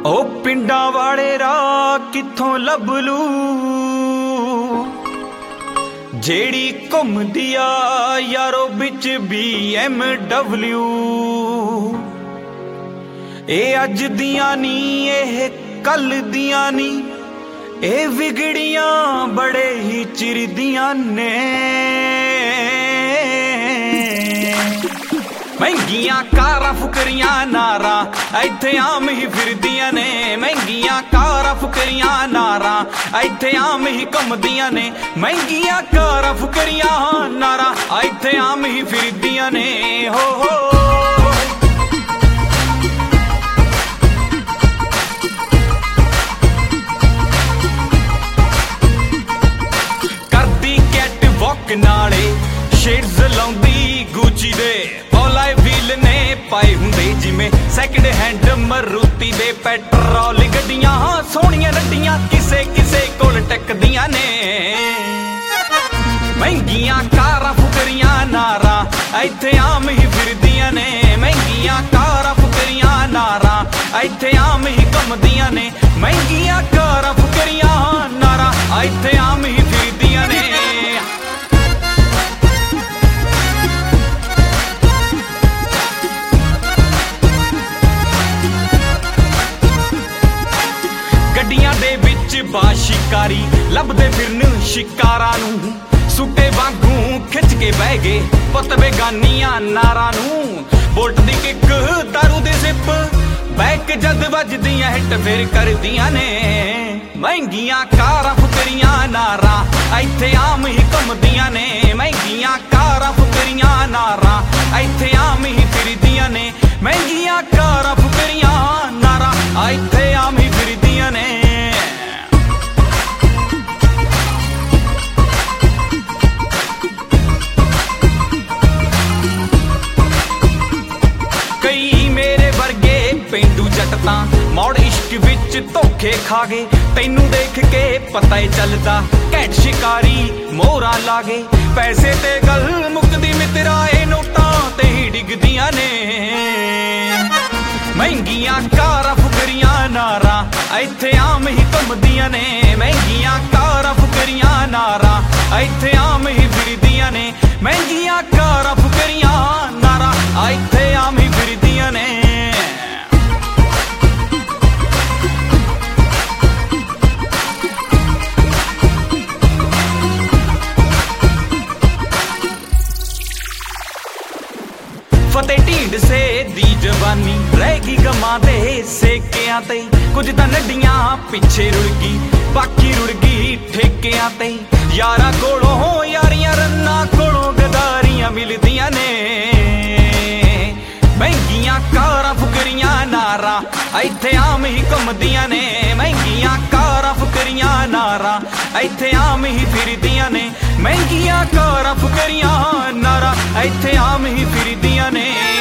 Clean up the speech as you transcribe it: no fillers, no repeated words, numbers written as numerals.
ओ पिंडा वाले राह कित्थों लभ लू जेड़ी घुमदी आ यारो बिच BMW। ए अज दियां नी एह कल दियां नी ए विगड़ियां बड़े ही चिर दियां ने। महंगियां कारां फुकरियां नारा इत्थे आम ही फिरदियां ने। महंगियां कारां फुकरियां नारा इत्थे आम ही घुमदियां ने। महंगियां कारां फुकरियां नारा इत्थे आम ही फिरदियां ने। हो करदी कैट वॉक नाले शेड्स लाउंदी गुची दे। ओलाए व्हील ने पाए हुंदे जिमें सैकंड हैंड मरूती दे। पेट्रोल गड्डियां सोहणियां नड्डियां किसे किसे कोल टकदियां ने। महंगियां कारां फुकरियां नारा इत्थे आम ही फिरदियां ने। महंगियां कारां फुकरियां नारा इत्थे आम ही घुमदियां ने। महंगियां कारां फुकरियां नारा इत्थे आम ही फिरदियां ने। गड्डियां दे विच बाशिकारी लभदे फिरन शिकारा नूं। सुटे वांगू खिच के बह गए पुत बेगानियां नारा नूं। बोल्ट दी किक दारू दे सिप बैक जद वजदियां हिट फिर करदियां ने। महंगियां कारां फुकरियां नारा इत्थे आम ही घुमदियां ने। महंगियां कारां फुकरियां नारा इत्थे आम ही फिरदियां ने। महंगियां कारां फुकरियां नारा इत्थे आम ही फिरदियां ने। कई मेरे वर्गे पेंडू जट तां मौड़ इश्क विच धोखे खा गए। तैनू देख के पता ही चलदा घैंट शिकारी मोहरा ला गए। पैसे ते गल मुकदी मित्रा ए नोटां ते ही डिगदियां ने। महंगियां कारां फुकरियां नारा इत्थे आम ही घुमदियां ने। महंगियां कारां फुकरियां नारा इत्थे आम ही फिरदियां ने। महंगियां कारां फुकरियां नारा इत्थे आम ही फिरदियां ने। फतेह ढींड से दी जवानी रहेगी गमां दे सेकियां ते। कुछ तां नड्डियां पिछे रुड़ गई बाकी रुड़ गई ठेकियां ते। यारां कोलों यारियां रन्ना कोलों गदारियां मिलदियां ने। महंगियां कारां फुकरियां नारा इत्थे आम ही घुमदियां ने। महंगियां कारां फुकरियां नारा इत्थे आम ही फिरदियां ने। महंगियां कारां फुकरियां नारा इत्थे आम ही फिरदियां ने।